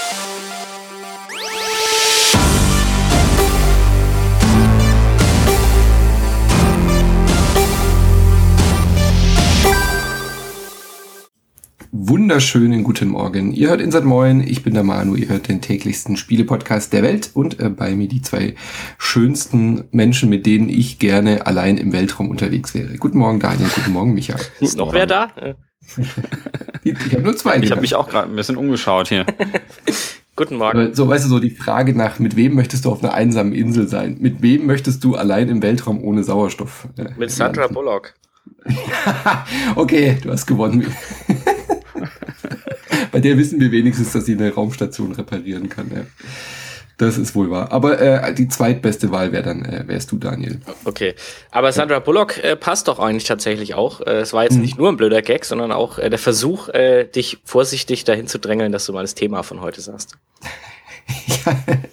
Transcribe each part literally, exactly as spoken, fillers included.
Wunderschönen guten Morgen. Ihr hört Insert Moin, ich bin der Manu, ihr hört den täglichsten Spiele-Podcast der Welt und äh, bei mir die zwei schönsten Menschen, mit denen ich gerne allein im Weltraum unterwegs wäre. Guten Morgen Daniel, guten Morgen Michael. Ist noch wer da? Ich habe nur zwei. Ich habe mich auch gerade ein bisschen umgeschaut hier. Guten Morgen. Aber so, weißt du, so die Frage nach, mit wem möchtest du auf einer einsamen Insel sein? Mit wem möchtest du allein im Weltraum ohne Sauerstoff? Äh, mit Sandra landen? Bullock. Okay, du hast gewonnen. Bei der wissen wir wenigstens, dass sie eine Raumstation reparieren kann. Ja. Das ist wohl wahr. Aber äh, die zweitbeste Wahl wäre dann, äh, wärst du, Daniel. Okay. Aber Sandra Bullock äh, passt doch eigentlich tatsächlich auch. Äh, es war jetzt hm. nicht nur ein blöder Gag, sondern auch äh, der Versuch, äh, dich vorsichtig dahin zu drängeln, dass du mal das Thema von heute sagst. Ja.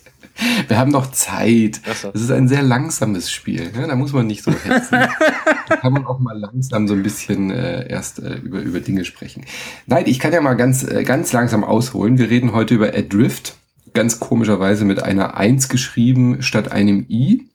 Wir haben noch Zeit. So. Das ist ein sehr langsames Spiel. Ne? Da muss man nicht so hetzen. Da kann man auch mal langsam so ein bisschen äh, erst äh, über, über Dinge sprechen. Nein, ich kann ja mal ganz, äh, ganz langsam ausholen. Wir reden heute über Adrift. Ganz komischerweise mit einer eins geschrieben statt einem I.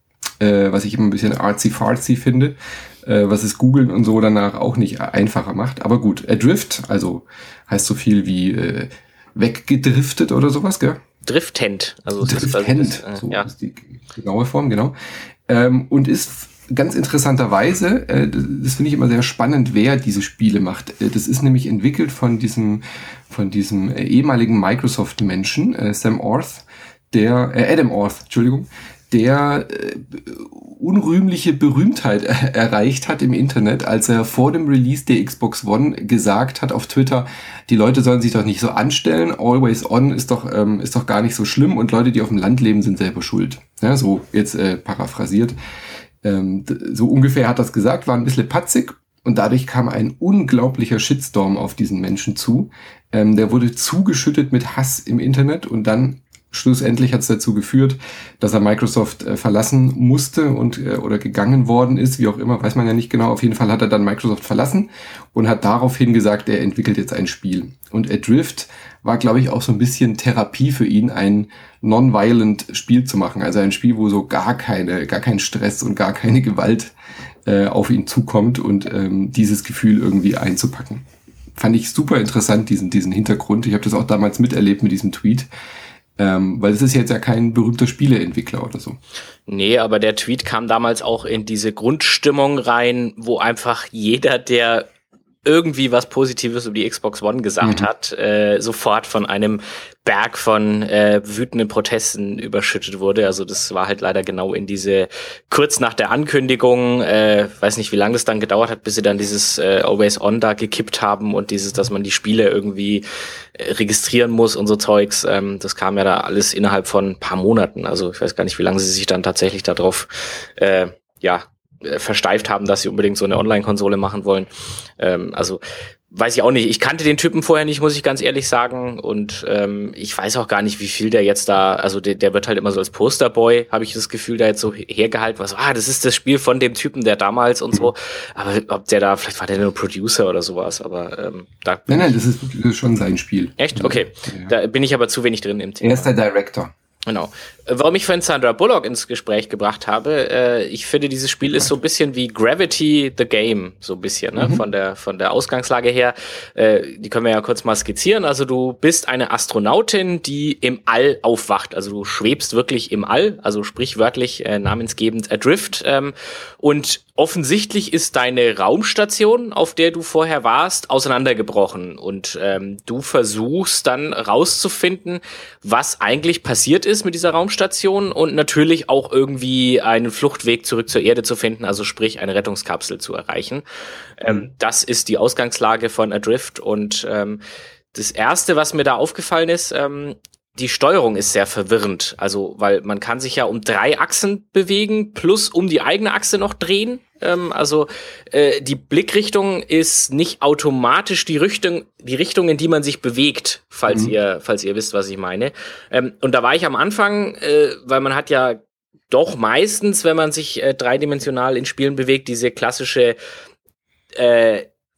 Äh, was ich immer ein bisschen artsy-fartsy finde. Äh, was es Googlen und so danach auch nicht einfacher macht. Aber gut, Adrift, also heißt so viel wie äh, weggedriftet oder sowas, gell? Driftend. Also Driftend, ist, äh, so ja. ist die genaue Form, genau. Ähm, und ist ganz interessanterweise, äh, das finde ich immer sehr spannend, wer diese Spiele macht. Äh, das ist nämlich entwickelt von diesem, von diesem äh, ehemaligen Microsoft-Menschen, äh, Sam Orth, der, äh, Adam Orth, Entschuldigung, der äh, unrühmliche Berühmtheit er- erreicht hat im Internet, als er vor dem Release der Xbox One gesagt hat auf Twitter, die Leute sollen sich doch nicht so anstellen, Always On ist doch ähm, ist doch gar nicht so schlimm und Leute, die auf dem Land leben, sind selber schuld. Ja, so jetzt äh, paraphrasiert. Ähm, so ungefähr hat das gesagt, war ein bisschen patzig und dadurch kam ein unglaublicher Shitstorm auf diesen Menschen zu. Ähm, der wurde zugeschüttet mit Hass im Internet und dann schlussendlich hat es dazu geführt, dass er Microsoft äh, verlassen musste und äh, oder gegangen worden ist, wie auch immer, weiß man ja nicht genau. Auf jeden Fall hat er dann Microsoft verlassen und hat daraufhin gesagt, er entwickelt jetzt ein Spiel. Und Adrift war, glaube ich, auch so ein bisschen Therapie für ihn, ein non-violent Spiel zu machen. Also ein Spiel, wo so gar keine, gar kein Stress und gar keine Gewalt äh, auf ihn zukommt und ähm, dieses Gefühl irgendwie einzupacken. Fand ich super interessant, diesen, diesen Hintergrund. Ich habe das auch damals miterlebt mit diesem Tweet. Ähm, weil es ist jetzt ja kein berühmter Spieleentwickler oder so. Nee, aber der Tweet kam damals auch in diese Grundstimmung rein, wo einfach jeder, der irgendwie was Positives über die Xbox One gesagt mhm. hat, äh, sofort von einem Berg von äh, wütenden Protesten überschüttet wurde. Also das war halt leider genau in diese, kurz nach der Ankündigung, äh, weiß nicht, wie lange das dann gedauert hat, bis sie dann dieses äh, Always On da gekippt haben und dieses, dass man die Spiele irgendwie äh, registrieren muss und so Zeugs. Ähm, das kam ja da alles innerhalb von ein paar Monaten. Also ich weiß gar nicht, wie lange sie sich dann tatsächlich darauf äh, ja versteift haben, dass sie unbedingt so eine Online-Konsole machen wollen. Ähm, also weiß ich auch nicht. Ich kannte den Typen vorher nicht, muss ich ganz ehrlich sagen. Und ähm, ich weiß auch gar nicht, wie viel der jetzt da, also der, der wird halt immer so als Posterboy, habe ich das Gefühl, da jetzt so hergehalten, was, ah, das ist das Spiel von dem Typen, der damals und so. Aber ob der da, vielleicht war der nur Producer oder sowas, aber ähm, da. Nein, nein, das ist, das ist schon sein Spiel. Echt? Okay. Ja. Da bin ich aber zu wenig drin im Thema. Er ist der Director. Genau. Warum ich vorhin Sandra Bullock ins Gespräch gebracht habe, äh, ich finde, dieses Spiel ist so ein bisschen wie Gravity the Game, so ein bisschen, ne? Mhm. Von der von der Ausgangslage her. Äh, die können wir ja kurz mal skizzieren. Also du bist eine Astronautin, die im All aufwacht. Also du schwebst wirklich im All, also sprichwörtlich äh, namensgebend Adrift. Ähm, und offensichtlich ist deine Raumstation, auf der du vorher warst, auseinandergebrochen. Und ähm, du versuchst dann rauszufinden, was eigentlich passiert ist mit dieser Raumstation und natürlich auch irgendwie einen Fluchtweg zurück zur Erde zu finden, also sprich eine Rettungskapsel zu erreichen. Ähm, das ist die Ausgangslage von Adrift und ähm, das Erste, was mir da aufgefallen ist, ähm, die Steuerung ist sehr verwirrend, also weil man kann sich ja um drei Achsen bewegen plus um die eigene Achse noch drehen. Ähm, also äh, die Blickrichtung ist nicht automatisch die Richtung, die Richtung, in die man sich bewegt, falls mhm. ihr, falls ihr wisst, was ich meine. Ähm, und da war ich am Anfang, äh, weil man hat ja doch meistens, wenn man sich äh, dreidimensional in Spielen bewegt, diese klassische äh,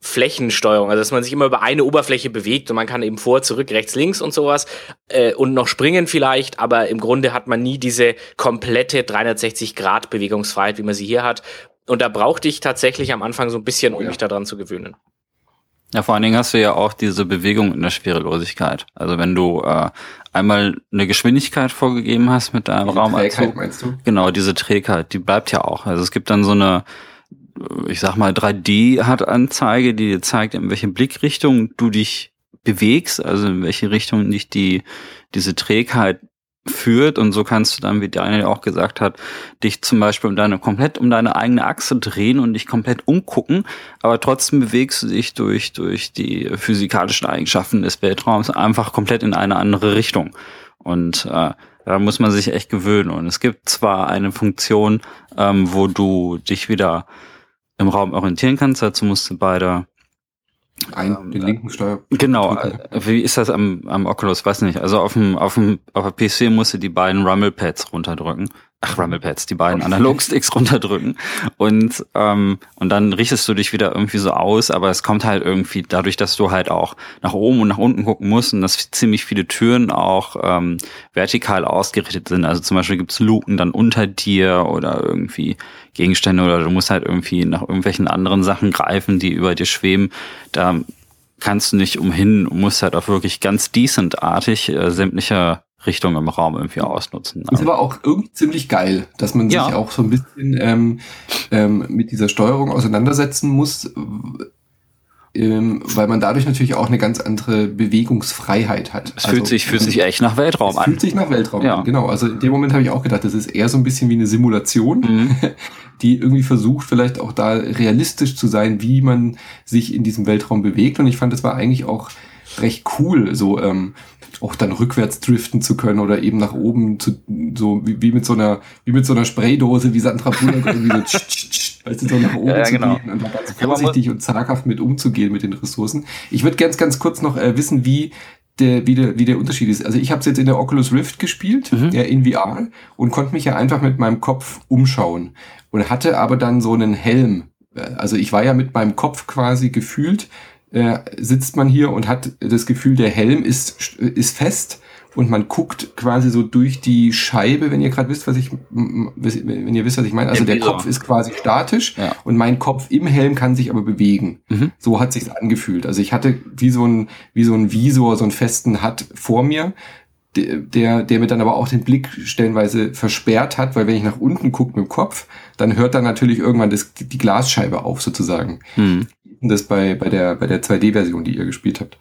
Flächensteuerung, also dass man sich immer über eine Oberfläche bewegt und man kann eben vor, zurück, rechts, links und sowas äh, und noch springen vielleicht, aber im Grunde hat man nie diese komplette dreihundertsechzig Grad Bewegungsfreiheit, wie man sie hier hat. Und da brauchte ich tatsächlich am Anfang so ein bisschen, um ja. mich daran zu gewöhnen. Ja, vor allen Dingen hast du ja auch diese Bewegung in der Schwerelosigkeit. Also wenn du äh, einmal eine Geschwindigkeit vorgegeben hast mit deinem diese Raumanzug, Trägheit, meinst du? Genau, diese Trägheit, die bleibt ja auch. Also es gibt dann so eine, ich sag mal, drei D-Anzeige, die dir zeigt, in welche Blickrichtung du dich bewegst, also in welche Richtung dich die diese Trägheit führt, und so kannst du dann, wie Daniel auch gesagt hat, dich zum Beispiel um deine komplett um deine eigene Achse drehen und dich komplett umgucken, aber trotzdem bewegst du dich durch durch die physikalischen Eigenschaften des Weltraums einfach komplett in eine andere Richtung. Und äh, da muss man sich echt gewöhnen. Und es gibt zwar eine Funktion, ähm, wo du dich wieder im Raum orientieren kannst, dazu musst du beide Ein, ähm, den linken Steuer. Genau, wie ist das am, am Oculus? Weiß nicht. Also auf dem, auf dem, auf der P C musst du die beiden Rumble-Pads runterdrücken. Ach, Rumble-Pads, die beiden Analog-Sticks runterdrücken. Und, ähm, und dann richtest du dich wieder irgendwie so aus, aber es kommt halt irgendwie dadurch, dass du halt auch nach oben und nach unten gucken musst und dass ziemlich viele Türen auch, ähm, vertikal ausgerichtet sind. Also zum Beispiel gibt's Luken dann unter dir oder irgendwie Gegenstände, oder du musst halt irgendwie nach irgendwelchen anderen Sachen greifen, die über dir schweben. Da kannst du nicht umhin und musst halt auch wirklich ganz decent-artig äh, sämtliche Richtungen im Raum irgendwie ausnutzen. Ist aber auch irgendwie ziemlich geil, dass man ja. sich auch so ein bisschen ähm, ähm, mit dieser Steuerung auseinandersetzen muss, ähm, weil man dadurch natürlich auch eine ganz andere Bewegungsfreiheit hat. Es fühlt also, sich fühlt sich echt nach Weltraum es an. Fühlt sich nach Weltraum ja. an, genau. Also in dem Moment habe ich auch gedacht, das ist eher so ein bisschen wie eine Simulation, mhm. die irgendwie versucht, vielleicht auch da realistisch zu sein, wie man sich in diesem Weltraum bewegt. Und ich fand, das war eigentlich auch recht cool, so ähm, auch dann rückwärts driften zu können oder eben nach oben zu, so wie, wie mit so einer wie mit so einer Spraydose, wie Sandra Bullock irgendwie so tsch, tsch, tsch, weißt du, so nach oben ja, zu genau. gehen und da ganz vorsichtig und zaghaft mit umzugehen mit den Ressourcen. Ich würde ganz ganz kurz noch äh, wissen, wie der wie der wie der Unterschied ist. Also ich habe es jetzt in der Oculus Rift gespielt, mhm. ja, in V R, und konnte mich ja einfach mit meinem Kopf umschauen und hatte aber dann so einen Helm. Also ich war ja mit meinem Kopf quasi gefühlt Äh, sitzt man hier und hat das Gefühl, der Helm ist ist fest und man guckt quasi so durch die Scheibe, wenn ihr gerade wisst, was ich wenn ihr wisst, was ich meine. Also der Kopf ist quasi statisch, ja. und mein Kopf im Helm kann sich aber bewegen. Mhm. So hat sich's angefühlt. Also ich hatte wie so ein wie so ein Visor, so einen festen Hut vor mir, der der mir dann aber auch den Blick stellenweise versperrt hat, weil wenn ich nach unten gucke mit dem Kopf, dann hört dann natürlich irgendwann das, die Glasscheibe auf sozusagen. Mhm. Das bei bei der bei der zwei D-Version, die ihr gespielt habt.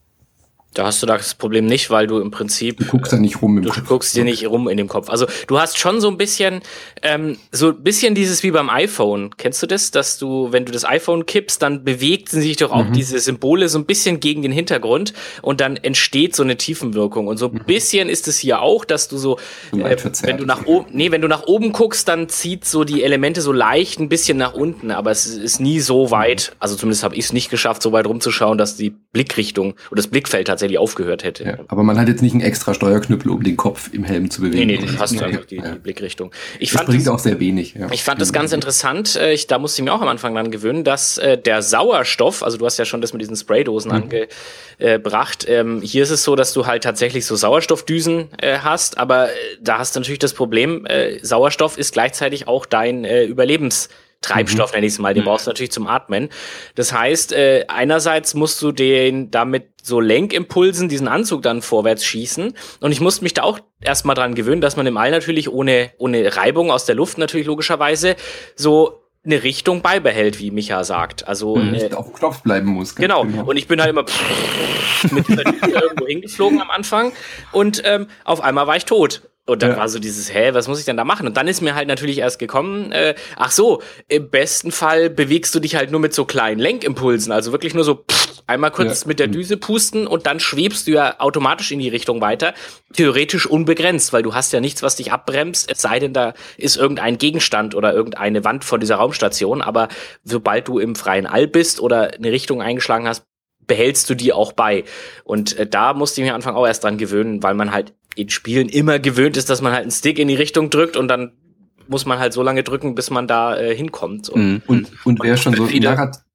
Da hast du das Problem nicht, weil du im Prinzip... Du guckst da nicht rum im du Kopf. Du guckst dir nicht rum in dem Kopf. Also du hast schon so ein bisschen, ähm, so ein bisschen dieses wie beim iPhone. Kennst du das? Dass du, wenn du das iPhone kippst, dann bewegten sich doch auch mhm. diese Symbole so ein bisschen gegen den Hintergrund und dann entsteht so eine Tiefenwirkung. Und so ein mhm. bisschen ist es hier auch, dass du so, äh, wenn du nach oben, nee, wenn du nach oben guckst, dann zieht so die Elemente so leicht ein bisschen nach unten, aber es ist nie so weit, also zumindest habe ich es nicht geschafft, so weit rumzuschauen, dass die Blickrichtung oder das Blickfeld tatsächlich aufgehört hätte. Ja, aber man hat jetzt nicht einen extra Steuerknüppel, um den Kopf im Helm zu bewegen. Nee, nee, das hast du einfach die, ja. die Blickrichtung. Ich das fand bringt das, auch sehr wenig. Ja. Ich fand das ganz interessant, ich, da musste ich mir auch am Anfang dran gewöhnen, dass äh, der Sauerstoff, also du hast ja schon das mit diesen Spraydosen mhm. angebracht, ähm, hier ist es so, dass du halt tatsächlich so Sauerstoffdüsen äh, hast, aber äh, da hast du natürlich das Problem, äh, Sauerstoff ist gleichzeitig auch dein äh, Überlebens Treibstoff, mhm. nenne ich es mal, den brauchst du natürlich zum Atmen. Das heißt, äh, einerseits musst du den damit so Lenkimpulsen diesen Anzug dann vorwärts schießen. Und ich musste mich da auch erstmal dran gewöhnen, dass man im All natürlich ohne ohne Reibung aus der Luft natürlich logischerweise so eine Richtung beibehält, wie Micha sagt. Also mhm, äh, auf Knopf bleiben muss. Genau. genau. Und ich bin halt immer mit dieser Tür irgendwo hingeflogen am Anfang und ähm, auf einmal war ich tot. Und dann ja. war so dieses, hä, was muss ich denn da machen? Und dann ist mir halt natürlich erst gekommen, äh, ach so, im besten Fall bewegst du dich halt nur mit so kleinen Lenkimpulsen, also wirklich nur so pff, einmal kurz ja. mit der Düse pusten und dann schwebst du ja automatisch in die Richtung weiter, theoretisch unbegrenzt, weil du hast ja nichts, was dich abbremst, es sei denn, da ist irgendein Gegenstand oder irgendeine Wand von dieser Raumstation, aber sobald du im freien All bist oder eine Richtung eingeschlagen hast, behältst du die auch bei. Und äh, da musste ich mich am Anfang auch erst dran gewöhnen, weil man halt in Spielen immer gewöhnt ist, dass man halt einen Stick in die Richtung drückt und dann muss man halt so lange drücken, bis man da äh, hinkommt. Und, und, und wer schon so narrat-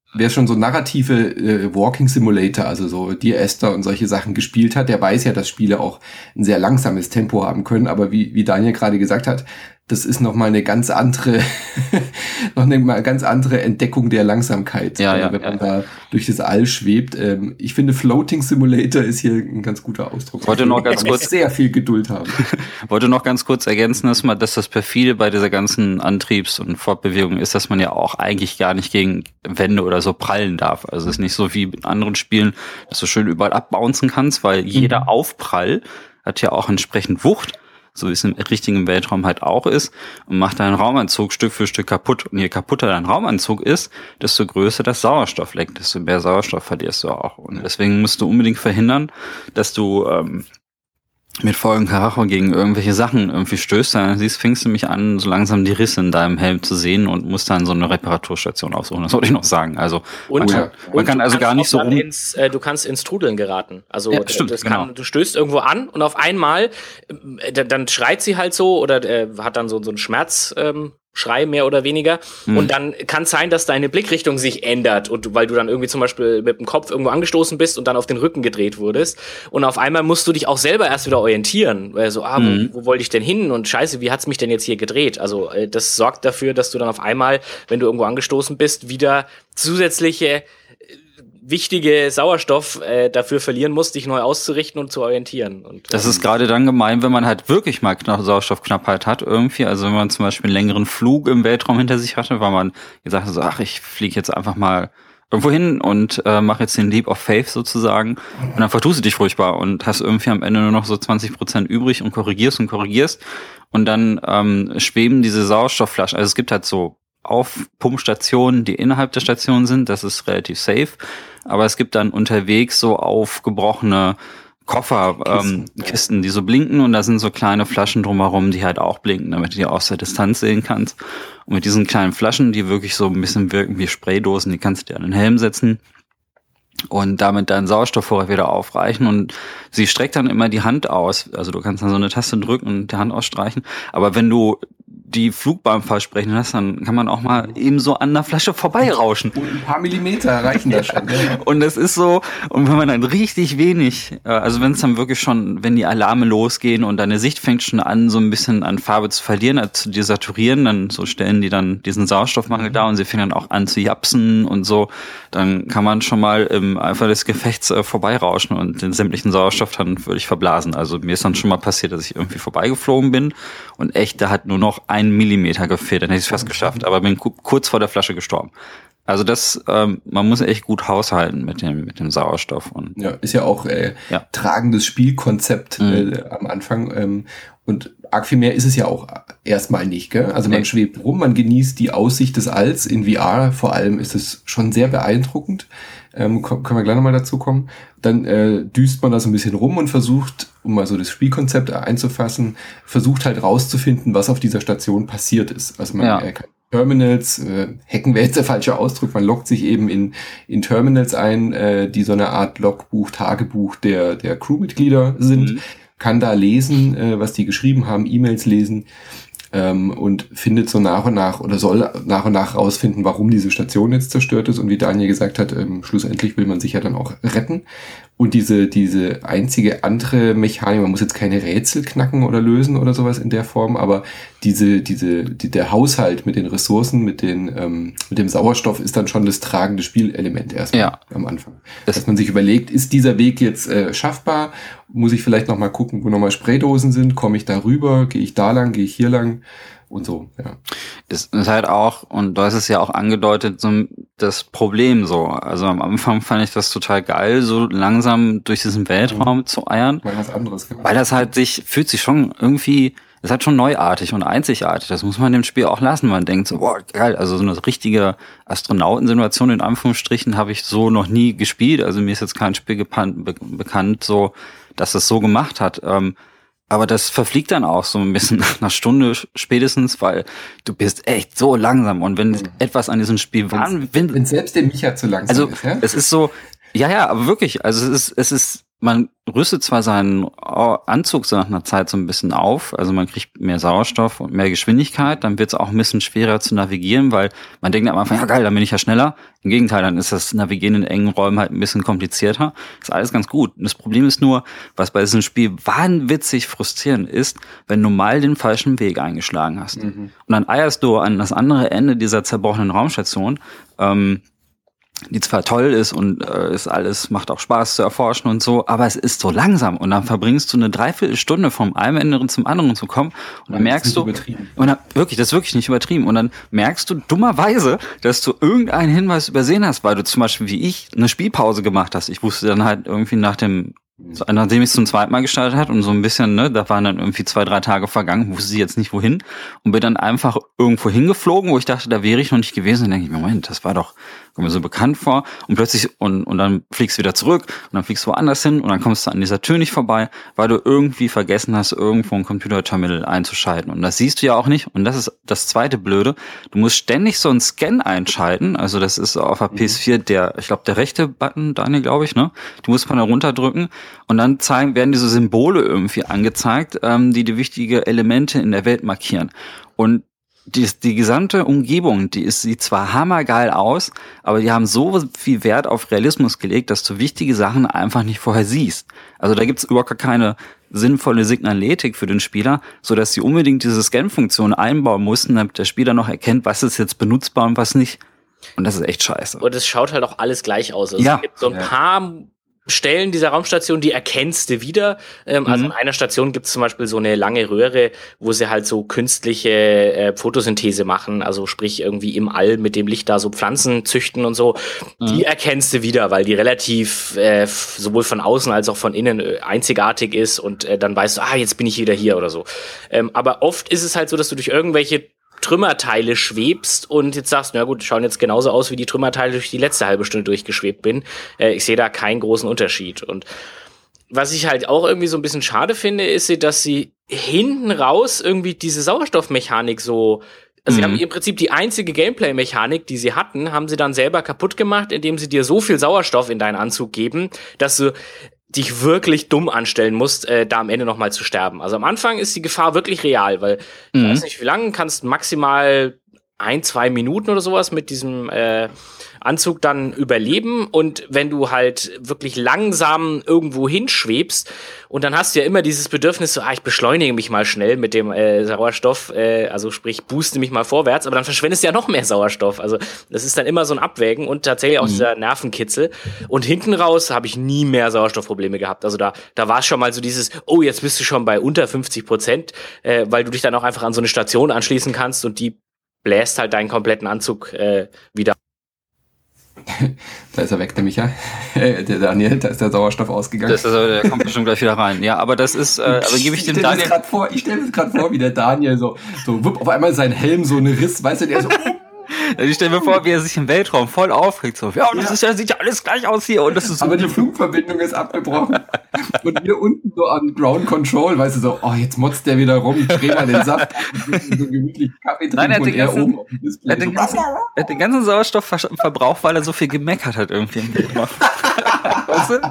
wer schon so narrative äh, Walking Simulator, also so Dear Esther und solche Sachen gespielt hat, der weiß ja, dass Spiele auch ein sehr langsames Tempo haben können. Aber wie, wie Daniel gerade gesagt hat, das ist nochmal eine ganz andere, noch eine mal ganz andere Entdeckung der Langsamkeit, ja, ja, wenn man ja. da durch das All schwebt. Ähm, ich finde, Floating Simulator ist hier ein ganz guter Ausdruck. Wollte noch ganz man kurz muss sehr viel Geduld haben. Wollte noch ganz kurz ergänzen, dass man, dass das perfide bei dieser ganzen Antriebs- und Fortbewegung ist, dass man ja auch eigentlich gar nicht gegen Wände oder so prallen darf. Also es ist nicht so wie in anderen Spielen, dass du schön überall abbouncen kannst, weil jeder Mhm. Aufprall hat ja auch entsprechend Wucht, so wie es im richtigen Weltraum halt auch ist, und macht deinen Raumanzug Stück für Stück kaputt. Und je kaputter dein Raumanzug ist, desto größer das Sauerstoffleck, desto mehr Sauerstoff verlierst du auch. Und deswegen musst du unbedingt verhindern, dass du ähm, mit vollem Karacho gegen irgendwelche Sachen irgendwie stößt, dann siehst, fängst du mich an, so langsam die Risse in deinem Helm zu sehen und musst dann so eine Reparaturstation aufsuchen. Das wollte ich noch sagen. Also Und, man kann, man und kann du also kannst gar nicht so auch dann rum. ins, äh, du kannst ins Trudeln geraten. Also Ja, das stimmt, das genau. kann, du stößt irgendwo an und auf einmal äh, dann, dann schreit sie halt so oder äh, hat dann so, so einen Schmerz. Ähm, Schrei mehr oder weniger. Hm. Und dann kann es sein, dass deine Blickrichtung sich ändert und du, weil du dann irgendwie zum Beispiel mit dem Kopf irgendwo angestoßen bist und dann auf den Rücken gedreht wurdest. Und auf einmal musst du dich auch selber erst wieder orientieren. Weil so, ah, Mhm. wo, wo wollte ich denn hin? Und scheiße, wie hat's mich denn jetzt hier gedreht? Also äh, das sorgt dafür, dass du dann auf einmal, wenn du irgendwo angestoßen bist, wieder zusätzliche wichtige Sauerstoff äh, dafür verlieren musst, dich neu auszurichten und zu orientieren. Und, Das ist gerade dann gemein, wenn man halt wirklich mal Kna- Sauerstoffknappheit hat irgendwie. Also wenn man zum Beispiel einen längeren Flug im Weltraum hinter sich hatte, weil man gesagt hat, so, ach, ich fliege jetzt einfach mal irgendwo hin und äh, mache jetzt den Leap of Faith sozusagen. Und dann vertust du dich furchtbar und hast irgendwie am Ende nur noch so zwanzig Prozent übrig und korrigierst und korrigierst. Und dann ähm, schweben diese Sauerstoffflaschen. Also es gibt halt so Aufpumpstationen, die innerhalb der Station sind. Das ist relativ safe. Aber es gibt dann unterwegs so aufgebrochene Koffer, ähm, Kisten, ja. Kisten, die so blinken, und da sind so kleine Flaschen drumherum, die halt auch blinken, damit du die aus der Distanz sehen kannst. Und mit diesen kleinen Flaschen, die wirklich so ein bisschen wirken wie Spraydosen, die kannst du dir an den Helm setzen und damit deinen Sauerstoffvorrat wieder aufreichen. Und sie streckt dann immer die Hand aus. Also du kannst dann so eine Taste drücken und die Hand ausstreichen. Aber wenn du die Flugbahn versprechen hast, dann kann man auch mal eben so an der Flasche vorbeirauschen. Und ein paar Millimeter reichen da schon. Ja. Und es ist so, und wenn man dann richtig wenig, äh, also wenn es dann wirklich schon, wenn die Alarme losgehen und deine Sicht fängt schon an, so ein bisschen an Farbe zu verlieren, also zu desaturieren, dann so stellen die dann diesen Sauerstoffmangel dar und sie fangen dann auch an zu japsen und so, dann kann man schon mal im Eifer des Gefechts äh, vorbeirauschen und den sämtlichen Sauerstoff dann würde ich verblasen. Also mir ist dann schon mal passiert, dass ich irgendwie vorbeigeflogen bin und echt, da hat nur noch ein Millimeter gefehlt, dann hätte ich es fast geschafft, aber bin ku- kurz vor der Flasche gestorben. Also das, ähm, man muss echt gut haushalten mit dem mit dem Sauerstoff. Und Ja, ist ja auch äh, Ja. tragendes Spielkonzept Mhm. äh, am Anfang. Ähm, und arg viel mehr ist es ja auch erstmal nicht, gell? Also man Nee. schwebt rum, man genießt die Aussicht des Alls in V R. Vor allem ist es schon sehr beeindruckend. Ähm, ko- können wir gleich nochmal dazu kommen. Dann äh, düst man da so ein bisschen rum und versucht, um mal so das Spielkonzept einzufassen, versucht halt rauszufinden, was auf dieser Station passiert ist. Also man Ja. äh, kann Terminals, äh, hacken wäre jetzt der falsche Ausdruck, man loggt sich eben in, in Terminals ein, äh, die so eine Art Logbuch, Tagebuch der, der Crewmitglieder sind, Mhm. kann da lesen, äh, was die geschrieben haben, E-Mails lesen, ähm, und findet so nach und nach oder soll nach und nach rausfinden, warum diese Station jetzt zerstört ist. Und wie Daniel gesagt hat, ähm, schlussendlich will man sich ja dann auch retten. Und diese, diese einzige andere Mechanik, man muss jetzt keine Rätsel knacken oder lösen oder sowas in der Form, aber diese, diese, die, der Haushalt mit den Ressourcen, mit den, ähm, mit dem Sauerstoff ist dann schon das tragende Spielelement erstmal Ja. am Anfang. Das- Dass man sich überlegt, ist dieser Weg jetzt äh, schaffbar? Muss ich vielleicht nochmal gucken, wo nochmal Spraydosen sind? Komme ich da rüber? Gehe ich da lang? Gehe ich hier lang? Und so, ja. ist, ist halt auch, und du hast es ja auch angedeutet, so das Problem so. Also am Anfang fand ich das total geil, so langsam durch diesen Weltraum zu eiern. Mal was anderes gemacht. Weil das halt sich, fühlt sich schon irgendwie, das ist halt schon neuartig und einzigartig. Das muss man dem Spiel auch lassen. Man denkt so, boah, geil, also so eine richtige Astronautensimulation in Anführungsstrichen habe ich so noch nie gespielt. Also mir ist jetzt kein Spiel gepan- be- bekannt, so, dass das so gemacht hat. Ähm, aber das verfliegt dann auch so ein bisschen nach einer Stunde spätestens, weil du bist echt so langsam. Und wenn etwas an diesem Spiel war, wenn, Wenn selbst der Micha zu langsam also ist, ja? es ist so, ja, ja, aber wirklich, also es ist, es ist man rüstet zwar seinen Anzug so nach einer Zeit so ein bisschen auf, also man kriegt mehr Sauerstoff und mehr Geschwindigkeit, dann wird es auch ein bisschen schwerer zu navigieren, weil man denkt am Anfang, ja geil, dann bin ich ja schneller. Im Gegenteil, dann ist das Navigieren in engen Räumen halt ein bisschen komplizierter. Ist alles ganz gut. Und das Problem ist nur, was bei diesem Spiel wahnwitzig frustrierend ist, wenn du mal den falschen Weg eingeschlagen hast. Mhm. Und dann eierst du an das andere Ende dieser zerbrochenen Raumstation, ähm, die zwar toll ist und äh, ist alles, macht auch Spaß zu erforschen und so, aber es ist so langsam und dann verbringst du eine Dreiviertelstunde vom einen Ende zum anderen zu kommen und dann merkst du, und dann, wirklich, das ist wirklich nicht übertrieben und dann merkst du dummerweise, dass du irgendeinen Hinweis übersehen hast, weil du zum Beispiel wie ich eine Spielpause gemacht hast. Ich wusste dann halt irgendwie nach dem So, nachdem ich es zum zweiten Mal gestartet hat und so ein bisschen, ne, da waren dann irgendwie zwei, drei Tage vergangen, wusste ich jetzt nicht wohin und bin dann einfach irgendwo hingeflogen, wo ich dachte, da wäre ich noch nicht gewesen. Und dann denke ich, Moment, das war doch, kommt mir so bekannt vor. Und plötzlich, und, und dann fliegst du wieder zurück und dann fliegst du woanders hin und dann kommst du an dieser Tür nicht vorbei, weil du irgendwie vergessen hast, irgendwo ein Computerterminal einzuschalten. Und das siehst du ja auch nicht. Und das ist das zweite Blöde. Du musst ständig so einen Scan einschalten. Also das ist auf der P S vier der, ich glaube, der rechte Button, Daniel, glaube ich, ne? Du musst mal da runterdrücken. Und dann zeigen, werden diese Symbole irgendwie angezeigt, ähm, die die wichtige Elemente in der Welt markieren. Und die, die gesamte Umgebung, die ist, sieht zwar hammergeil aus, aber die haben so viel Wert auf Realismus gelegt, dass du wichtige Sachen einfach nicht vorher siehst. Also da gibt's überhaupt gar keine sinnvolle Signaletik für den Spieler, so dass sie unbedingt diese Scan-Funktion einbauen mussten, damit der Spieler noch erkennt, was ist jetzt benutzbar und was nicht. Und das ist echt scheiße. Und es schaut halt auch alles gleich aus. Also ja. Es gibt so ein ja. paar Stellen dieser Raumstation, die erkennst du wieder. Ähm, mhm. Also in einer Station gibt es zum Beispiel so eine lange Röhre, wo sie halt so künstliche äh, Photosynthese machen, also sprich irgendwie im All mit dem Licht da so Pflanzen züchten und so. Mhm. Die erkennst du wieder, weil die relativ äh, sowohl von außen als auch von innen äh, einzigartig ist und äh, dann weißt du, ah, jetzt bin ich wieder hier oder so. Ähm, aber oft ist es halt so, dass du durch irgendwelche Trümmerteile schwebst und jetzt sagst, na gut, schauen jetzt genauso aus wie die Trümmerteile, durch die letzte halbe Stunde durchgeschwebt bin. Äh, ich sehe da keinen großen Unterschied. Und was ich halt auch irgendwie so ein bisschen schade finde, ist, dass sie hinten raus irgendwie diese Sauerstoffmechanik so, also mhm. sie haben im Prinzip die einzige Gameplay-Mechanik, die sie hatten, haben sie dann selber kaputt gemacht, indem sie dir so viel Sauerstoff in deinen Anzug geben, dass du dich wirklich dumm anstellen musst, äh, da am Ende noch mal zu sterben. Also am Anfang ist die Gefahr wirklich real, weil mhm. ich weiß nicht, wie lange, kannst maximal ein, zwei Minuten oder sowas mit diesem äh, Anzug dann überleben. Und wenn du halt wirklich langsam irgendwo hinschwebst und dann hast du ja immer dieses Bedürfnis, so, ah, ich beschleunige mich mal schnell mit dem äh, Sauerstoff, äh, also sprich, booste mich mal vorwärts, aber dann verschwendest du ja noch mehr Sauerstoff. Also das ist dann immer so ein Abwägen und tatsächlich auch mhm. dieser Nervenkitzel. Und hinten raus habe ich nie mehr Sauerstoffprobleme gehabt. Also da da war es schon mal so dieses, oh, jetzt bist du schon bei unter fünfzig Prozent, äh, weil du dich dann auch einfach an so eine Station anschließen kannst und die bläst halt deinen kompletten Anzug äh, wieder. Da ist er weg, der Micha. der Daniel, da ist der Sauerstoff ausgegangen. Das ist, also, der kommt bestimmt gleich wieder rein. Ja, aber das ist, äh, aber gebe ich dem Daniel. Vor, ich stelle mir das gerade vor, wie der Daniel so, so wupp, auf einmal sein Helm so eine Riss, weißt du, der so. Ich stelle mir vor, wie er sich im Weltraum voll aufregt, so, ja, das ja. ist ja, sieht ja alles gleich aus hier und das ist so. Aber die Flugverbindung ist abgebrochen. Und wir unten so an Ground Control, weißt du, so, oh, jetzt motzt der wieder rum, ich dreh mal den Saft, so gemütlich Kaffee trinken und er oben auf dem Display. Er hat den, ganzen, er hat den ganzen Sauerstoff verbraucht, weil er so viel gemeckert hat irgendwie im Weltraum. Weißt du?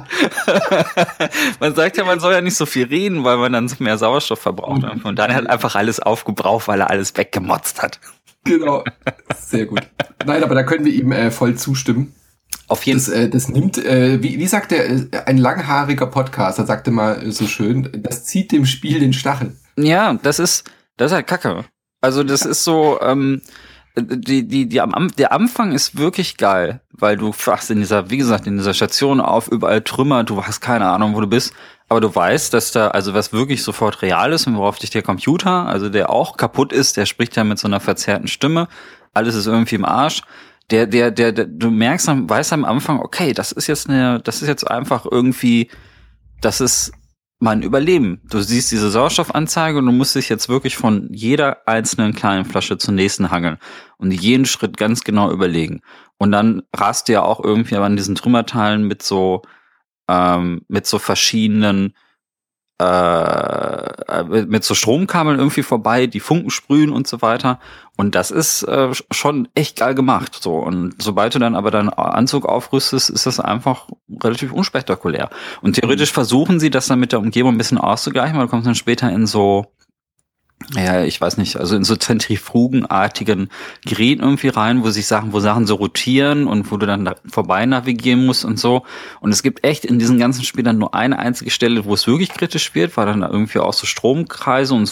Man sagt ja, man soll ja nicht so viel reden, weil man dann mehr Sauerstoff verbraucht. Und dann hat er einfach alles aufgebraucht, weil er alles weggemotzt hat. Genau, sehr gut. Nein, aber da können wir ihm äh, voll zustimmen. Auf jeden Fall. Das, äh, das nimmt, äh, wie, wie sagt der, äh, ein langhaariger Podcaster sagte mal äh, so schön, das zieht dem Spiel den Stachel. Ja, das ist, das ist halt Kacke. Also das ist so, ähm, die, die, die, am, der Anfang ist wirklich geil, weil du fachst in dieser, wie gesagt, in dieser Station auf, überall Trümmer, du hast keine Ahnung, wo du bist. Aber du weißt, dass da, also was wirklich sofort real ist und worauf dich der Computer, also der auch kaputt ist, der spricht ja mit so einer verzerrten Stimme, alles ist irgendwie im Arsch. Der, der, der, der du merkst, weißt am Anfang, okay, das ist jetzt eine, das ist jetzt einfach irgendwie, das ist mein Überleben. Du siehst diese Sauerstoffanzeige und du musst dich jetzt wirklich von jeder einzelnen kleinen Flasche zur nächsten hangeln und jeden Schritt ganz genau überlegen. Und dann rast du ja auch irgendwie an diesen Trümmerteilen mit so, Ähm, mit so verschiedenen äh, mit so Stromkabeln irgendwie vorbei, die Funken sprühen und so weiter. Und das ist äh, schon echt geil gemacht. So. Und sobald du dann aber deinen Anzug aufrüstest, ist das einfach relativ unspektakulär. Und theoretisch versuchen sie, das dann mit der Umgebung ein bisschen auszugleichen, weil du kommst dann später in so, ja, ich weiß nicht, also in so zentrifugenartigen Geräten irgendwie rein, wo sich Sachen, wo Sachen so rotieren und wo du dann da vorbei navigieren musst und so. Und es gibt echt in diesen ganzen Spielen dann nur eine einzige Stelle, wo es wirklich kritisch wird, weil dann da irgendwie auch so Stromkreise und so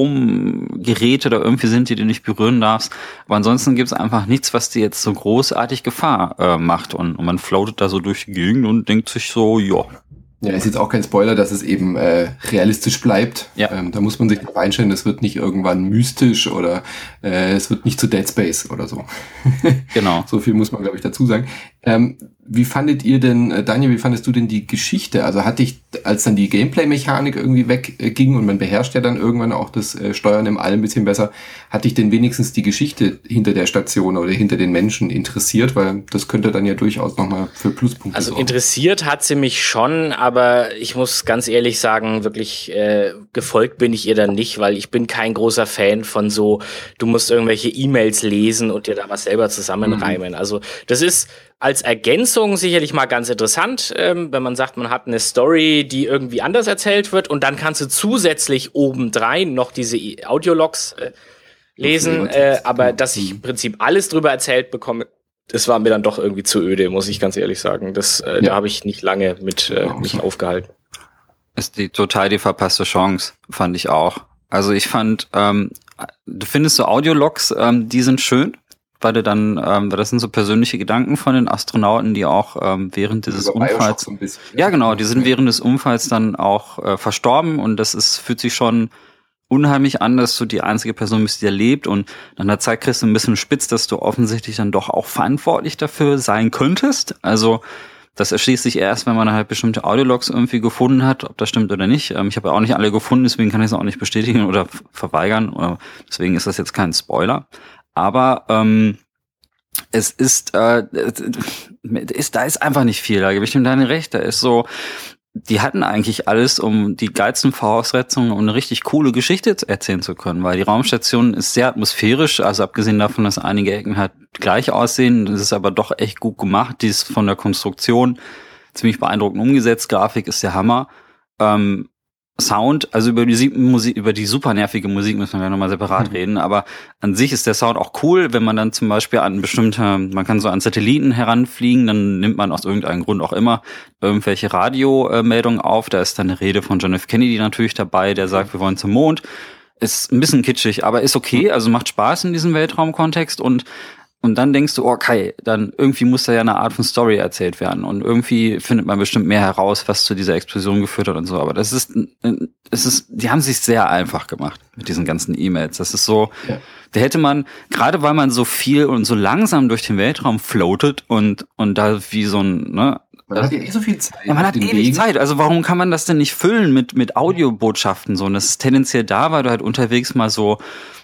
Stromgeräte da irgendwie sind, die du nicht berühren darfst. Aber ansonsten gibt es einfach nichts, was dir jetzt so großartig Gefahr äh, macht. Und, und man floatet da so durch die Gegend und denkt sich so, ja. Ja, ist jetzt auch kein Spoiler, dass es eben äh, realistisch bleibt. Ja. Ähm, da muss man sich darauf einstellen, es wird nicht irgendwann mystisch oder äh, es wird nicht zu Dead Space oder so. Genau. So viel muss man, glaube ich, dazu sagen. Ähm, wie fandet ihr denn, äh, Daniel, wie fandest du denn die Geschichte? Also hatte ich, als dann die Gameplay-Mechanik irgendwie wegging äh, und man beherrscht ja dann irgendwann auch das äh, Steuern im All ein bisschen besser, hatte ich denn wenigstens die Geschichte hinter der Station oder hinter den Menschen interessiert? Weil das könnte dann ja durchaus nochmal für Pluspunkte Also sorgen. interessiert hat sie mich schon, aber ich muss ganz ehrlich sagen, wirklich äh, gefolgt bin ich ihr dann nicht, weil ich bin kein großer Fan von so, du musst irgendwelche E-Mails lesen und dir da was selber zusammenreimen. Mhm. Also das ist als Ergänzung sicherlich mal ganz interessant, ähm, wenn man sagt, man hat eine Story, die irgendwie anders erzählt wird und dann kannst du zusätzlich obendrein noch diese Audiologs äh, lesen, äh, aber dass ich im Prinzip alles drüber erzählt bekomme, das war mir dann doch irgendwie zu öde, muss ich ganz ehrlich sagen. Das, äh, ja. Da habe ich nicht lange mit äh, mich aufgehalten. Ist die total die verpasste Chance, fand ich auch. Also ich fand, ähm, du findest so Audiologs, ähm, die sind schön, weil du dann, ähm, weil das sind so persönliche Gedanken von den Astronauten, die auch ähm, während dieses Unfalls, so ein bisschen, ja genau, die sind während des Unfalls dann auch äh, verstorben und das ist fühlt sich schon unheimlich an, dass du die einzige Person bist, die erlebt und nach einer Zeit kriegst du ein bisschen spitz, dass du offensichtlich dann doch auch verantwortlich dafür sein könntest. Also das erschließt sich erst, wenn man halt bestimmte Audiologs irgendwie gefunden hat, ob das stimmt oder nicht. Ähm, ich habe ja auch nicht alle gefunden, deswegen kann ich es auch nicht bestätigen oder verweigern. Oder deswegen ist das jetzt kein Spoiler. Aber ähm, es ist, äh, ist, da ist einfach nicht viel, da gebe ich ihm deine recht. Da ist so, die hatten eigentlich alles, um die geilsten Voraussetzungen, um eine richtig coole Geschichte erzählen zu können, weil die Raumstation ist sehr atmosphärisch, also abgesehen davon, dass einige Ecken halt gleich aussehen, das ist aber doch echt gut gemacht, die ist von der Konstruktion ziemlich beeindruckend umgesetzt, Grafik ist der Hammer. Ähm, Sound, also über die Musik, über die super nervige Musik müssen wir ja nochmal separat mhm. reden, aber an sich ist der Sound auch cool, wenn man dann zum Beispiel an bestimmte, man kann so an Satelliten heranfliegen, dann nimmt man aus irgendeinem Grund auch immer irgendwelche Radiomeldungen auf, da ist dann eine Rede von John F. Kennedy natürlich dabei, der sagt, wir wollen zum Mond, ist ein bisschen kitschig, aber ist okay, also macht Spaß in diesem Weltraumkontext und Und dann denkst du, okay, dann irgendwie muss da ja eine Art von Story erzählt werden. Und irgendwie findet man bestimmt mehr heraus, was zu dieser Explosion geführt hat und so. Aber das ist, es ist, die haben sich sehr einfach gemacht mit diesen ganzen E-Mails. Das ist so, ja. Da hätte man, gerade weil man so viel und so langsam durch den Weltraum floatet und, und da wie so ein, ne, man hat ja eh so viel Zeit. Ja, man hat ewig Wegen. Zeit. Also warum kann man das denn nicht füllen mit, mit Audiobotschaften so? Und das ist tendenziell da, weil du halt unterwegs mal so,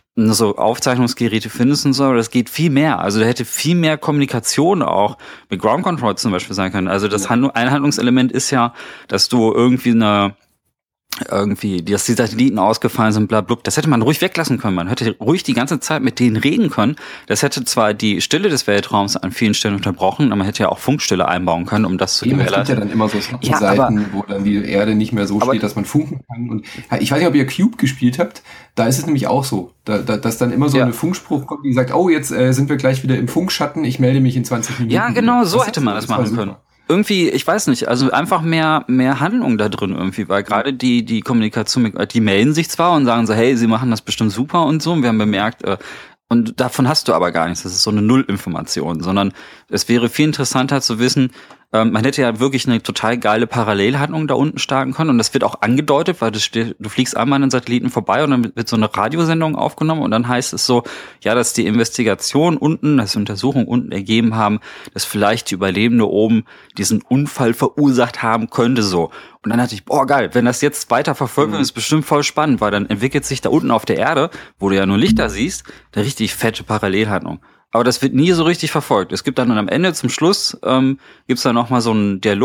so Aufzeichnungsgeräte findest und so, aber das geht viel mehr. Also da hätte viel mehr Kommunikation auch mit Ground Control zum Beispiel sein können. Also das Handlung, ein Handlungselement ist ja, dass du irgendwie eine irgendwie, dass die Satelliten ausgefallen sind, bla, bla, das hätte man ruhig weglassen können. Man hätte ruhig die ganze Zeit mit denen reden können. Das hätte zwar die Stille des Weltraums an vielen Stellen unterbrochen, aber man hätte ja auch Funkstille einbauen können, um das zu gewährleisten. Es gibt ja dann immer so Schattenseiten, ja, wo dann die Erde nicht mehr so steht, dass man funken kann. Und ich weiß nicht, ob ihr Cube gespielt habt. Da ist es nämlich auch so, da, da, dass dann immer so ja. eine Funkspruch kommt, die sagt, oh, jetzt äh, sind wir gleich wieder im Funkschatten, ich melde mich in zwanzig Minuten. Ja, genau, so das hätte man das machen können. Irgendwie, ich weiß nicht, also einfach mehr mehr Handlung da drin irgendwie, weil gerade die die Kommunikation, die melden sich zwar und sagen so, hey, sie machen das bestimmt super und so, und wir haben bemerkt, äh, und davon hast du aber gar nichts, das ist so eine Nullinformation, sondern es wäre viel interessanter zu wissen, ähm, man hätte ja wirklich eine total geile Parallelhandlung da unten starten können und das wird auch angedeutet, weil du, steht, du fliegst einmal an den Satelliten vorbei und dann wird so eine Radiosendung aufgenommen und dann heißt es so, ja, dass die Investigation unten, dass die Untersuchungen unten ergeben haben, dass vielleicht die Überlebende oben diesen Unfall verursacht haben könnte, so. Und dann dachte ich, boah, geil, wenn das jetzt weiter verfolgt wird, mhm. ist bestimmt voll spannend, weil dann entwickelt sich da unten auf der Erde, wo du ja nur Lichter siehst, eine richtig fette Parallelhandlung. Aber das wird nie so richtig verfolgt. Es gibt dann am Ende zum Schluss, ähm, gibt's dann nochmal so einen Dialog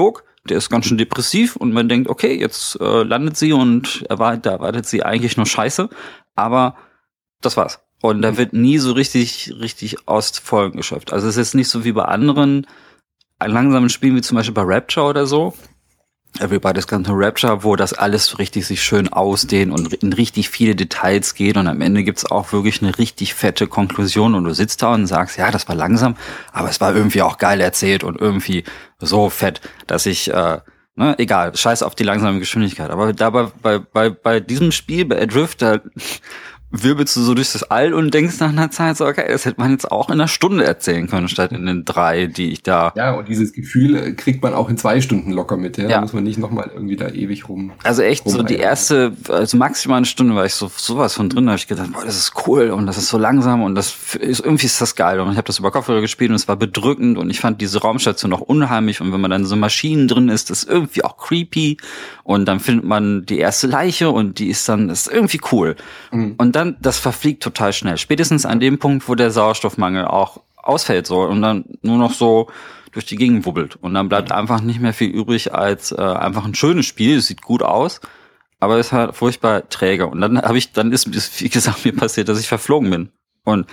der ist ganz schön depressiv und man denkt, okay, jetzt äh, landet sie und erwartet, da erwartet sie eigentlich nur Scheiße, aber das war's. Und da wird nie so richtig, richtig aus Folgen geschöpft. Also es ist jetzt nicht so wie bei anderen langsamen Spielen, wie zum Beispiel bei Rapture oder so. Everybody's Gone to Rapture, wo das alles so richtig sich schön ausdehnt und in richtig viele Details geht und am Ende gibt's auch wirklich eine richtig fette Konklusion und du sitzt da und sagst, ja, das war langsam, aber es war irgendwie auch geil erzählt und irgendwie so fett, dass ich, äh, ne, egal, scheiß auf die langsame Geschwindigkeit. Aber dabei bei, bei, bei diesem Spiel, bei Adrift, da wirbelst du so durch das All und denkst nach einer Zeit so, okay, das hätte man jetzt auch in einer Stunde erzählen können, statt in den drei, die ich da... Ja, und dieses Gefühl kriegt man auch in zwei Stunden locker mit, ja? Ja. Da muss man nicht nochmal irgendwie da ewig rum... Also echt, so die erste, also maximal eine Stunde war ich so sowas von drin, da habe ich gedacht, boah, das ist cool und das ist so langsam und das ist, irgendwie ist das geil und ich habe das über Kopfhörer gespielt und es war bedrückend und ich fand diese Raumstation auch unheimlich und wenn man dann so Maschinen drin ist, das ist irgendwie auch creepy und dann findet man die erste Leiche und die ist dann, das ist irgendwie cool. Mhm. Und dann, das verfliegt total schnell. Spätestens an dem Punkt, wo der Sauerstoffmangel auch ausfällt so und dann nur noch so durch die Gegend wubbelt. Und dann bleibt einfach nicht mehr viel übrig als äh, einfach ein schönes Spiel. Es sieht gut aus, aber es ist halt furchtbar träge. Und dann habe ich, dann ist, ist, wie gesagt, mir passiert, dass ich verflogen bin. Und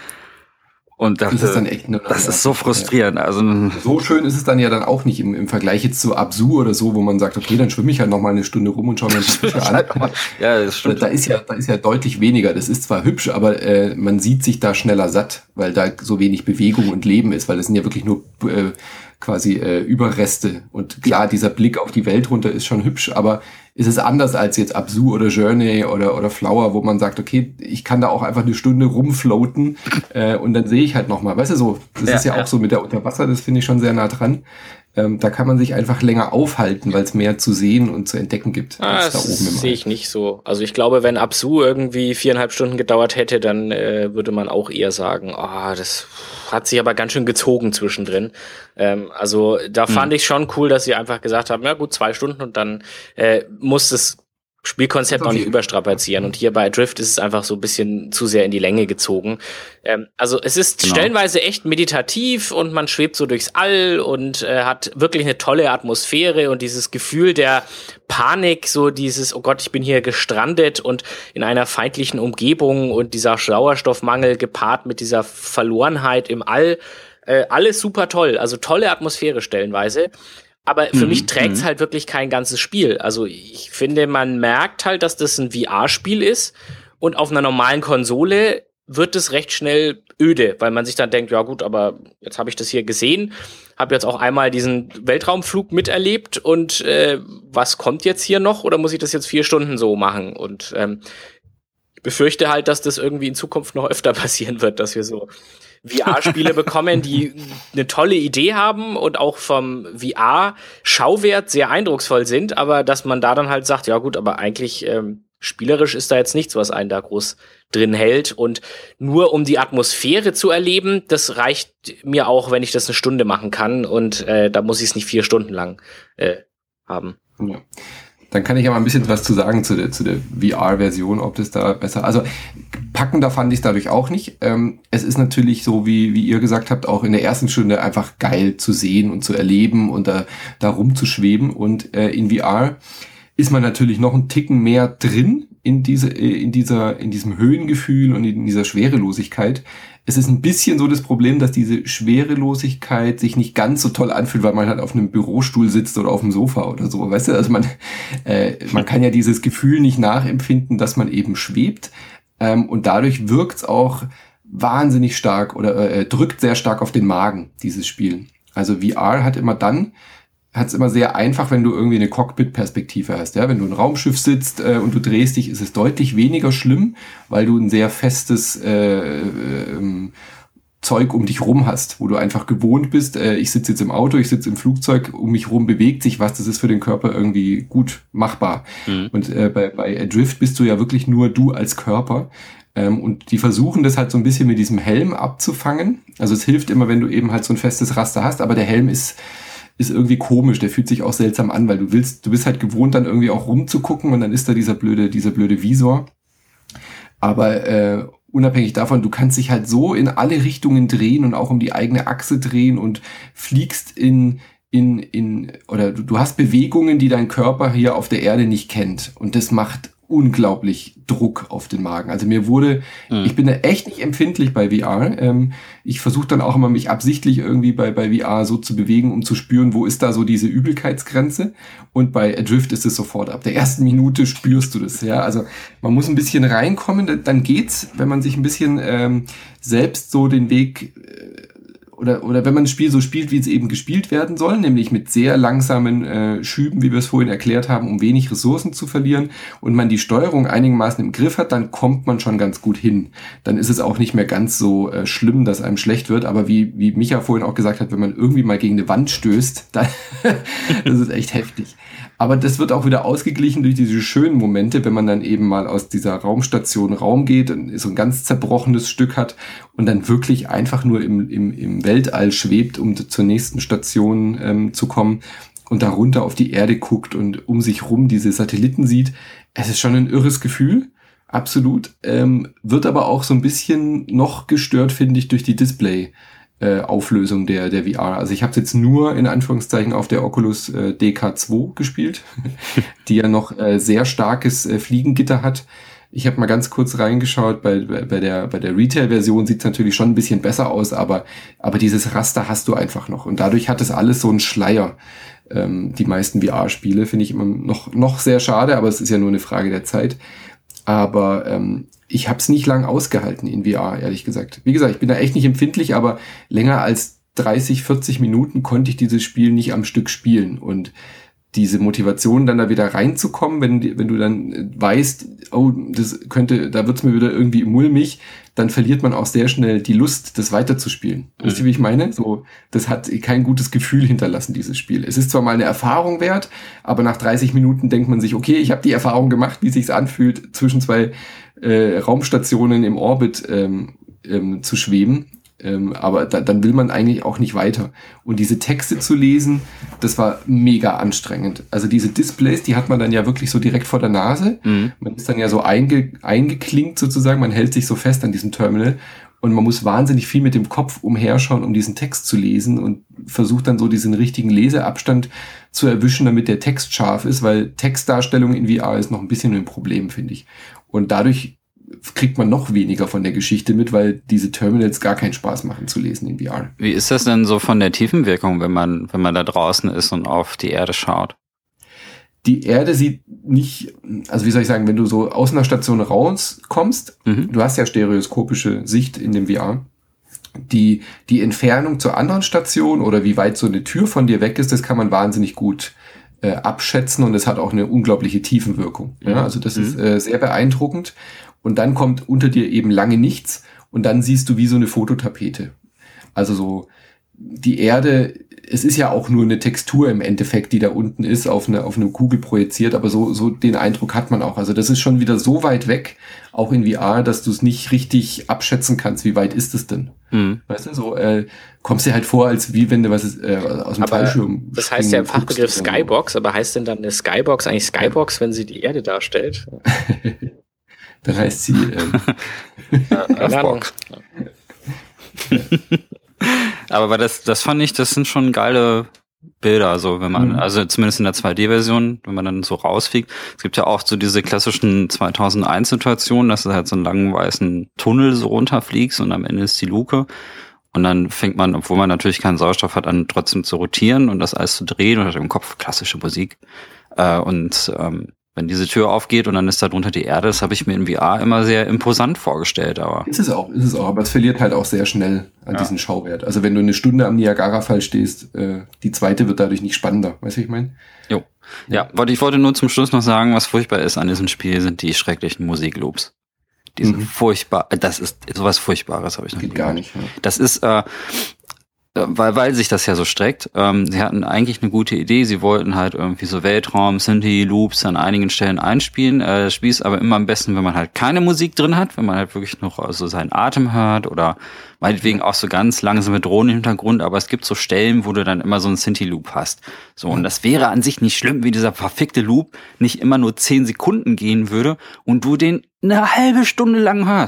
Und dachte, das ist, dann echt das ist so frustrierend. Also so schön ist es dann ja dann auch nicht im, im Vergleich jetzt zu Absu oder so, wo man sagt, okay, dann schwimme ich halt noch mal eine Stunde rum und schaue mir die Fische an. Ja, das stimmt. Da ist ja, da ist ja deutlich weniger. Das ist zwar hübsch, aber äh, man sieht sich da schneller satt, weil da so wenig Bewegung und Leben ist, weil das sind ja wirklich nur äh, quasi äh, Überreste. Und klar, dieser Blick auf die Welt runter ist schon hübsch, aber ist es anders als jetzt Absu oder Journey oder oder Flower, wo man sagt, okay, ich kann da auch einfach eine Stunde rumfloaten äh, und dann sehe ich halt noch mal, weißt du so, das ja, ist ja, ja auch so mit der Unterwasser, das finde ich schon sehr nah dran. Ähm, da kann man sich einfach länger aufhalten, weil es mehr zu sehen und zu entdecken gibt. Ah, als da oben im sehe ich nicht so. Also ich glaube, wenn Absu irgendwie viereinhalb Stunden gedauert hätte, dann äh, würde man auch eher sagen, ah, oh, das hat sich aber ganz schön gezogen zwischendrin. Ähm, also da hm. fand ich schon cool, dass sie einfach gesagt haben, ja gut, zwei Stunden und dann äh, muss das Spielkonzept noch nicht überstrapazieren. Und hier bei Adrift ist es einfach so ein bisschen zu sehr in die Länge gezogen. Ähm, also es ist genau. stellenweise echt meditativ und man schwebt so durchs All und äh, hat wirklich eine tolle Atmosphäre und dieses Gefühl der Panik, so dieses, oh Gott, ich bin hier gestrandet und in einer feindlichen Umgebung und dieser Sauerstoffmangel gepaart mit dieser Verlorenheit im All. Äh, alles super toll, also tolle Atmosphäre stellenweise. Aber für mhm, mich trägt es halt wirklich kein ganzes Spiel. Also ich finde, man merkt halt, dass das ein V R-Spiel ist und auf einer normalen Konsole wird es recht schnell öde, weil man sich dann denkt, ja gut, aber jetzt habe ich das hier gesehen, habe jetzt auch einmal diesen Weltraumflug miterlebt und äh, was kommt jetzt hier noch oder muss ich das jetzt vier Stunden so machen? Und ähm, ich befürchte halt, dass das irgendwie in Zukunft noch öfter passieren wird, dass wir so V R-Spiele bekommen, die eine tolle Idee haben und auch vom V R-Schauwert sehr eindrucksvoll sind, aber dass man da dann halt sagt, ja gut, aber eigentlich ähm, spielerisch ist da jetzt nichts, was einen da groß drin hält und nur um die Atmosphäre zu erleben, das reicht mir auch, wenn ich das eine Stunde machen kann und äh, da muss ich es nicht vier Stunden lang äh, haben. Ja. Dann kann ich ja mal ein bisschen was zu sagen zu der, zu der V R-Version, ob das da besser, also packender fand ich es dadurch auch nicht. Ähm, es ist natürlich so, wie, wie ihr gesagt habt, auch in der ersten Stunde einfach geil zu sehen und zu erleben und da, da rumzuschweben und äh, in V R ist man natürlich noch einen Ticken mehr drin in diese, in dieser, in diesem Höhengefühl und in dieser Schwerelosigkeit. Es ist ein bisschen so das Problem, dass diese Schwerelosigkeit sich nicht ganz so toll anfühlt, weil man halt auf einem Bürostuhl sitzt oder auf dem Sofa oder so, weißt du? Also man, äh, man kann ja dieses Gefühl nicht nachempfinden, dass man eben schwebt. Ähm, und dadurch wirkt's auch wahnsinnig stark oder äh, drückt sehr stark auf den Magen, dieses Spiel. Also V R hat immer dann, hat's immer sehr einfach, wenn du irgendwie eine Cockpit-Perspektive hast. Ja, wenn du ein Raumschiff sitzt äh, und du drehst dich, ist es deutlich weniger schlimm, weil du ein sehr festes äh, äh, Zeug um dich rum hast, wo du einfach gewohnt bist. Äh, ich sitze jetzt im Auto, ich sitze im Flugzeug, um mich rum bewegt sich was. Das ist für den Körper irgendwie gut machbar. Mhm. Und äh, bei, bei Adrift bist du ja wirklich nur du als Körper. Ähm, und die versuchen das halt so ein bisschen mit diesem Helm abzufangen. Also es hilft immer, wenn du eben halt so ein festes Raster hast, aber der Helm ist ist irgendwie komisch, der fühlt sich auch seltsam an, weil du willst, du bist halt gewohnt, dann irgendwie auch rumzugucken und dann ist da dieser blöde, dieser blöde Visor. Aber äh, unabhängig davon, du kannst dich halt so in alle Richtungen drehen und auch um die eigene Achse drehen und fliegst in in, in, oder du, du hast Bewegungen, die dein Körper hier auf der Erde nicht kennt. Und das macht unglaublich Druck auf den Magen. Also mir wurde, mhm. ich bin da echt nicht empfindlich bei V R. Ähm, ich versuche dann auch immer, mich absichtlich irgendwie bei, bei V R so zu bewegen, um zu spüren, wo ist da so diese Übelkeitsgrenze. Und bei Adrift ist es sofort. Ab der ersten Minute spürst du das. Ja, also man muss ein bisschen reinkommen, dann geht's, wenn man sich ein bisschen ähm, selbst so den Weg äh, Oder, oder wenn man das Spiel so spielt, wie es eben gespielt werden soll, nämlich mit sehr langsamen äh, Schüben, wie wir es vorhin erklärt haben, um wenig Ressourcen zu verlieren, und man die Steuerung einigermaßen im Griff hat, dann kommt man schon ganz gut hin. Dann ist es auch nicht mehr ganz so äh, schlimm, dass einem schlecht wird, aber wie, wie Micha vorhin auch gesagt hat, wenn man irgendwie mal gegen eine Wand stößt, dann das ist echt heftig. Aber das wird auch wieder ausgeglichen durch diese schönen Momente, wenn man dann eben mal aus dieser Raumstation Raum geht und so ein ganz zerbrochenes Stück hat und dann wirklich einfach nur im, im, im Weltall schwebt, um zur nächsten Station ähm, zu kommen und darunter auf die Erde guckt und um sich rum diese Satelliten sieht. Es ist schon ein irres Gefühl, absolut. Ähm, wird aber auch so ein bisschen noch gestört, finde ich, durch die Display. Auflösung der der V R. Also ich habe es jetzt nur in Anführungszeichen auf der Oculus äh, D K zwei gespielt, die ja noch äh, sehr starkes äh, Fliegengitter hat. Ich habe mal ganz kurz reingeschaut, bei bei, bei der bei der Retail-Version sieht es natürlich schon ein bisschen besser aus, aber aber dieses Raster hast du einfach noch und dadurch hat es alles so einen Schleier. Ähm, die meisten V R-Spiele finde ich immer noch noch sehr schade, aber es ist ja nur eine Frage der Zeit. Aber ähm, ich habe es nicht lang ausgehalten in V R, ehrlich gesagt. Wie gesagt, ich bin da echt nicht empfindlich, aber länger als dreißig, vierzig Minuten konnte ich dieses Spiel nicht am Stück spielen. Und diese Motivation, dann da wieder reinzukommen, wenn, wenn du dann weißt, oh, das könnte, da wird's mir wieder irgendwie mulmig, dann verliert man auch sehr schnell die Lust, das weiterzuspielen. Mhm. Wisst ihr, wie ich meine? So, das hat kein gutes Gefühl hinterlassen, dieses Spiel. Es ist zwar mal eine Erfahrung wert, aber nach dreißig Minuten denkt man sich, okay, ich habe die Erfahrung gemacht, wie sich's anfühlt, zwischen zwei äh, Raumstationen im Orbit ähm, ähm, zu schweben. Ähm, aber da, dann will man eigentlich auch nicht weiter. Und diese Texte zu lesen, das war mega anstrengend. Also diese Displays, die hat man dann ja wirklich so direkt vor der Nase. Mhm. Man ist dann ja so einge, eingeklinkt sozusagen, man hält sich so fest an diesem Terminal und man muss wahnsinnig viel mit dem Kopf umherschauen, um diesen Text zu lesen und versucht dann so diesen richtigen Leseabstand zu erwischen, damit der Text scharf ist, weil Textdarstellung in V R ist noch ein bisschen ein Problem, finde ich. Und dadurch kriegt man noch weniger von der Geschichte mit, weil diese Terminals gar keinen Spaß machen zu lesen in V R. Wie ist das denn so von der Tiefenwirkung, wenn man, wenn man da draußen ist und auf die Erde schaut? Die Erde sieht nicht, also wie soll ich sagen, wenn du so aus einer Station rauskommst, mhm. du hast ja stereoskopische Sicht in dem V R, die, die Entfernung zur anderen Station oder wie weit so eine Tür von dir weg ist, das kann man wahnsinnig gut äh, abschätzen und es hat auch eine unglaubliche Tiefenwirkung. Mhm. Ja, also das mhm. ist äh, sehr beeindruckend. Und dann kommt unter dir eben lange nichts und dann siehst du wie so eine Fototapete. Also so die Erde, es ist ja auch nur eine Textur im Endeffekt, die da unten ist, auf eine auf eine Kugel projiziert, aber so so den Eindruck hat man auch. Also das ist schon wieder so weit weg, auch in V R, dass du es nicht richtig abschätzen kannst, wie weit ist es denn? Mhm. Weißt du, so äh, kommst dir halt vor, als wie wenn du was äh, aus dem aber Fallschirm. Das heißt ja im Fachbegriff Skybox, aber heißt denn dann eine Skybox eigentlich Skybox, wenn sie die Erde darstellt? Dann heißt sie ähm, Earthbox. Aber das, das fand ich, das sind schon geile Bilder, so wenn man, mhm. also zumindest in der zwei D-Version, wenn man dann so rausfliegt. Es gibt ja auch so diese klassischen zweitausendeins-Situationen, dass du halt so einen langen weißen Tunnel so runterfliegst und am Ende ist die Luke. Und dann fängt man, obwohl man natürlich keinen Sauerstoff hat, an trotzdem zu rotieren und das alles zu drehen und hat im Kopf klassische Musik. Äh, und ähm, wenn diese Tür aufgeht und dann ist da drunter die Erde, das habe ich mir in V R immer sehr imposant vorgestellt. Aber ist es auch, ist es auch, aber es verliert halt auch sehr schnell an ja. diesen Schauwert. Also wenn du eine Stunde am Niagara-Fall stehst, äh, die zweite wird dadurch nicht spannender, weißt du, wie ich meine? Jo. Ja, ja, ich wollte nur zum Schluss noch sagen, was furchtbar ist an diesem Spiel, sind die schrecklichen Musikloops. Die sind mhm. furchtbar, das ist sowas Furchtbares, habe ich noch nie. Geht gar nicht. Ja. Das ist, äh, weil weil sich das ja so streckt. Ähm, sie hatten eigentlich eine gute Idee. Sie wollten halt irgendwie so Weltraum, Synthi-Loops an einigen Stellen einspielen. Äh, das Spiel ist aber immer am besten, wenn man halt keine Musik drin hat, wenn man halt wirklich noch so seinen Atem hört oder meinetwegen auch so ganz langsame Drohnen im Hintergrund. Aber es gibt so Stellen, wo du dann immer so einen Synthi-Loop hast. So, und das wäre an sich nicht schlimm, wie dieser verfickte Loop nicht immer nur zehn Sekunden gehen würde und du den eine halbe Stunde lang hörst.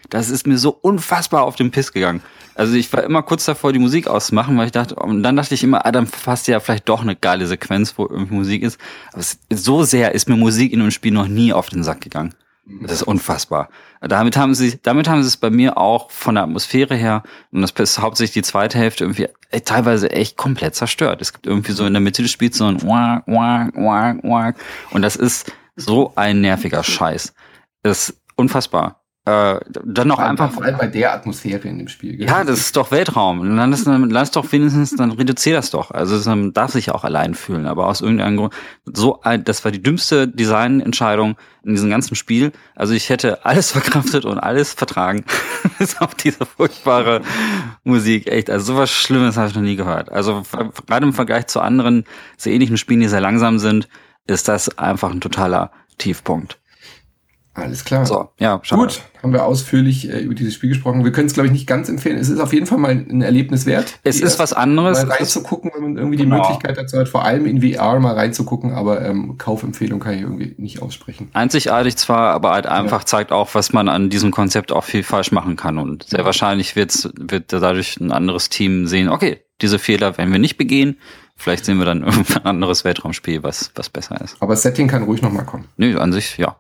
Das ist mir so unfassbar auf den Piss gegangen. Also ich war immer kurz davor, die Musik auszumachen, weil ich dachte, und dann dachte ich immer, ah, dann verpasst ja vielleicht doch eine geile Sequenz, wo irgendwie Musik ist. Aber es, so sehr ist mir Musik in einem Spiel noch nie auf den Sack gegangen. Das ist unfassbar. Damit haben sie, damit haben sie es bei mir auch von der Atmosphäre her, und das ist hauptsächlich die zweite Hälfte irgendwie ey, teilweise echt komplett zerstört. Es gibt irgendwie so in der Mitte des Spiels so ein Wack, Wack, Wack, Wack. Und das ist so ein nerviger Scheiß. Das ist unfassbar. Äh, dann noch vor einfach. Vor allem bei der Atmosphäre in dem Spiel. Gell? Ja, das ist doch Weltraum. Dann ist, dann lass doch wenigstens, dann reduzier das doch. Also man darf sich auch allein fühlen. Aber aus irgendeinem Grund, so ein, das war die dümmste Designentscheidung in diesem ganzen Spiel. Also ich hätte alles verkraftet und alles vertragen. Bis auf diese furchtbare Musik. Echt, also sowas Schlimmes habe ich noch nie gehört. Also gerade im Vergleich zu anderen, so ähnlichen Spielen, die sehr langsam sind, ist das einfach ein totaler Tiefpunkt. Alles klar. So, ja, schade. Gut, haben wir ausführlich äh, über dieses Spiel gesprochen. Wir können es, glaube ich, nicht ganz empfehlen. Es ist auf jeden Fall mal ein Erlebnis wert. Es ist was anderes. Mal reinzugucken, wenn man irgendwie die genau. Möglichkeit dazu hat, vor allem in V R mal reinzugucken, aber ähm, Kaufempfehlung kann ich irgendwie nicht aussprechen. Einzigartig zwar, aber halt einfach ja. zeigt auch, was man an diesem Konzept auch viel falsch machen kann. Und sehr ja. wahrscheinlich wird's, wird dadurch ein anderes Team sehen, okay, diese Fehler werden wir nicht begehen. Vielleicht sehen wir dann irgendein anderes Weltraumspiel, was, was besser ist. Aber das Setting kann ruhig nochmal kommen. Nö, an sich, ja.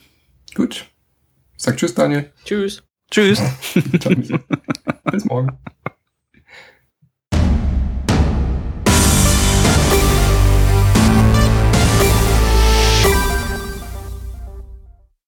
Gut. Sag tschüss, Daniel. Tschüss. Tschüss. Bis morgen.